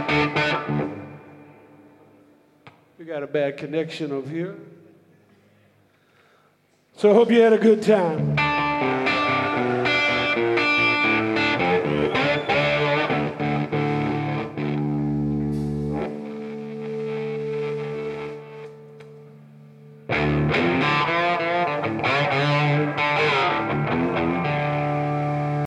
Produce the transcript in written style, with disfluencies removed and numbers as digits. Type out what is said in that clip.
We got a bad connection over here. So I hope you had a good time.